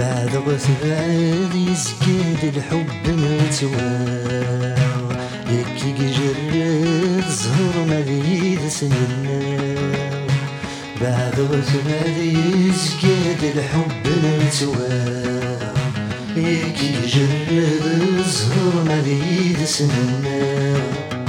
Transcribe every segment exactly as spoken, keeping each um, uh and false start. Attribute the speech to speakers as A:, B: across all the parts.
A: بعد غثبان يزكاد الحب نتواو يكي يجرد زهر مذيد سنناو بعد غثبان يزكاد الحب نتواو يكي يجرد زهر مذيد سنناو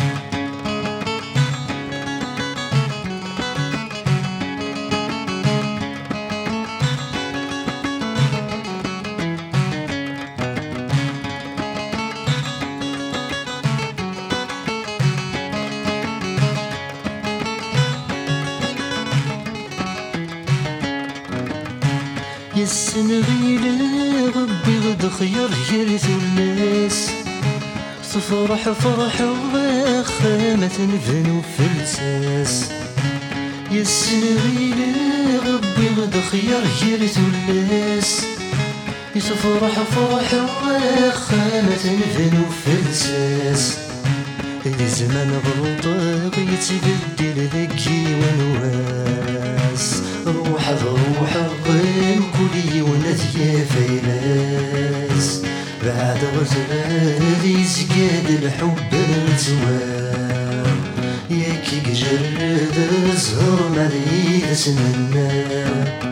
A: يسن غيلة ربي غد خير يرث الناس تفرح فرح وخامة تنفن فلساس يسن غيلة ربي غد خير يرث الناس تفرح فرح وخامة تنفن فلساس الزمان غلطة يتبدل ذكي ونواس روح روح الظلم كلي ونثيا فيلاس بعد غزلان يزكاد الحب نتوار ياكي يجرد الزهر مذيد سننا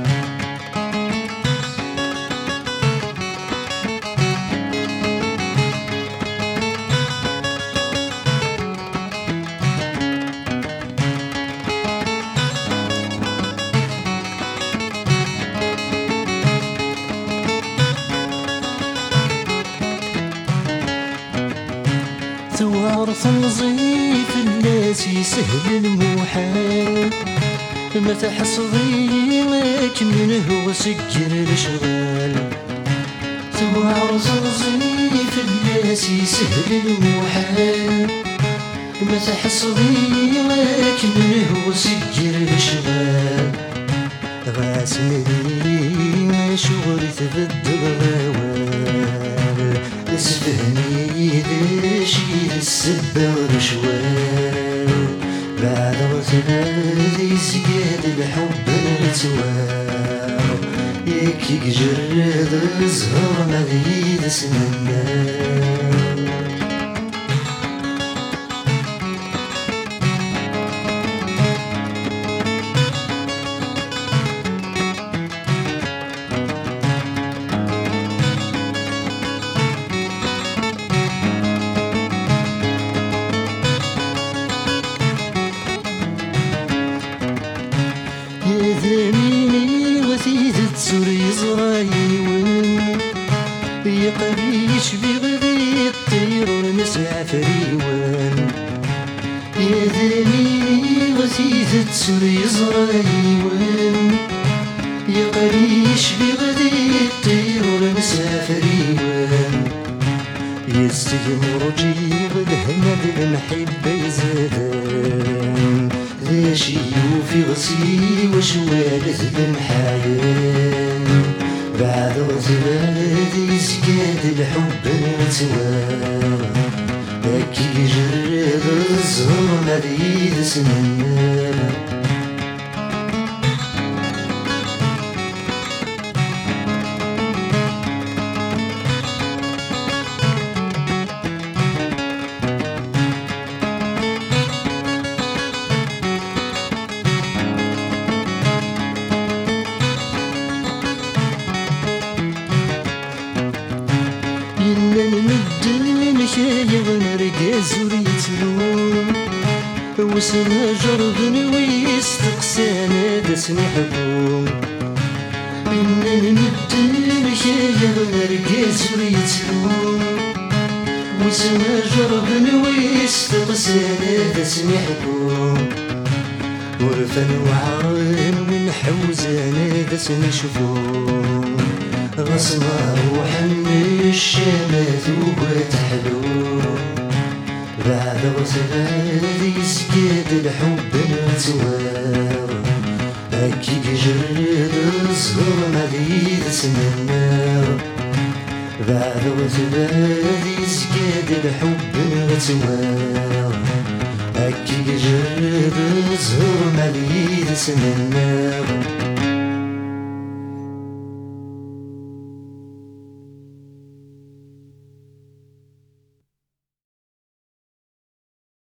A: توارث نظيف الناس يسهل المحال ما تحصدي لكن منه وسجر الاشغال توارث نظيف الناس يسهل المحال ما تحصدي لكن منه وسجر الاشغال غاسل لي شغل تبدل غوال اسفهني ذا شي السبة والشوال بعد غثبان يزكاد الحب نتواو ياكي يجرد الزهر مذيد سنناو ذميني وثيد تسور يزرايون يقريش بغذي الطير ونسمع فريوان يا ذميني وثيد تسور يزرايون يقريش بغذي الطير ونسمع فريوان يستجمر جيب الهنا بالمحبة يزادان ذا شيوفي غسي وشوالث بمحايان بعد غزبان يزكاد الحب نتوار هاكي يجرد الزهر مذيد سننا شايغ نرقاز وريتلون وسنا جرب ويستقسانا دسني حكوم إنا نمدن شايغ نرقاز وريتلون وسنا جرب ويستقسانا دسني حكوم ورفن وعرن من حوزانا دسني شفوم غصنا روحا من الشمات وتحلوم بعد غزلان يزكاد الحب نتوار هاكي يجرد الزهر مذيد سننا بعد غزلان يزكاد الحب نتوار هاكي يجرد الزهر مذيد سننا